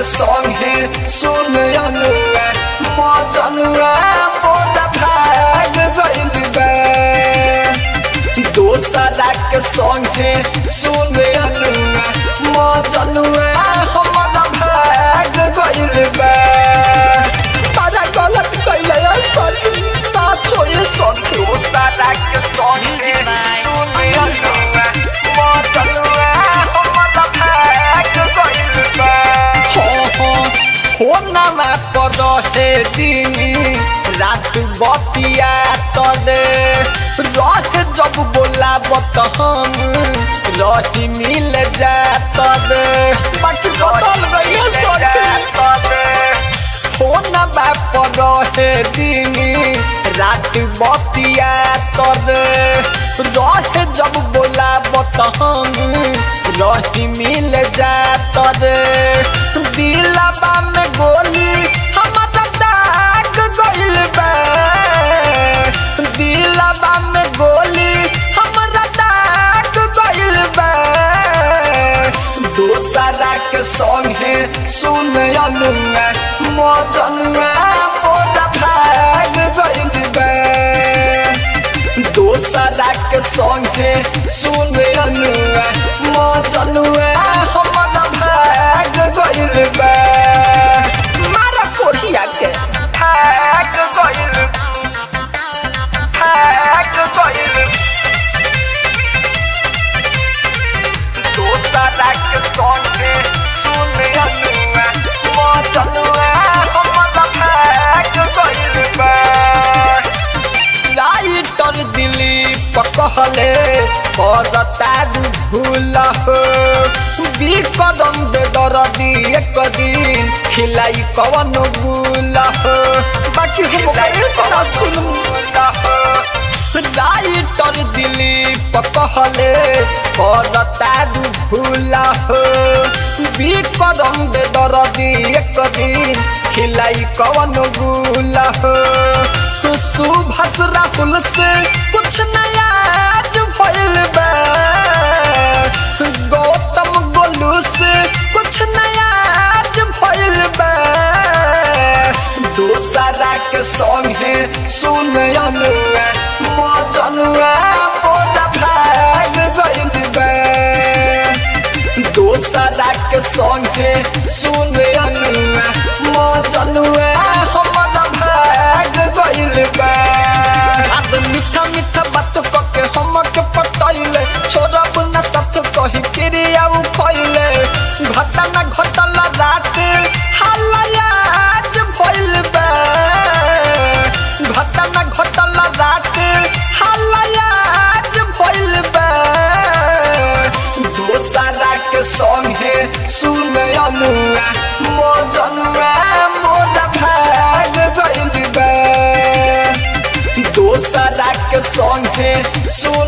संगे सुन अनुआ मजनुआ मोरा भाग गइल बा दोसरा के संगे सुन अनुआ मजनुआ हमरा भाग गइल बा तारा गलत कइले सच साचो ये सखी दोसरा के संगे सुन अनुआ मजनुआ हमरा भाग गइल बा होना पर रहे दिन रात बतिया तले रह जब बोलाबत हम रही मिल जात बाकी बदल गई होना पर रहे दिन रात बतिया तले रह जब बोलाबत हम रही मिल जात दिलबा में गोली हमारा दाग गइल बा दिलबा में गोली हमारा दाग गइल बा दोसरा के संगे सुन अनुआ मजनुआ मोरा भाग गइल बा दोसरा के संगे सुन अनुआ मजनुआ हमरा भाग गइल बा मारा कोठिया के भाग गइल दोसरा के संगे सुन अनुआ मजनुआ हमरा भाग गइल बा राइटर दिलीप कहले करता भूल हो विक्रम बेदर्दी एक दिन खिलाई कवन भूल हो बाकी हम सुन राइटर दिलीप कहले करता भूल हो विक्रम बेदर्दी एक दिन खिलाई कवन भूल हो सुभाष राहुल से कुछ नया भइल बा गौतम गोलू से कुछ नया भइल बा दोसरा के संगे सुन अनुआ मजनुआ मोरा भाग गइल बा दोसरा के संगे सुन अनुआ मजनुआ हमरा भाग गइल बा मीठा मीठा बात कके हमके पटाइले छोड़ब न साथ कही क्रिया खइले घटना घटल रात हालायाज भइल बा घटना घटल रात हालायाज भइल बा दोसरा के संगे सुन अनुआ मजनुआ मोरा भाग गइल बा दोसरा के संगे सुन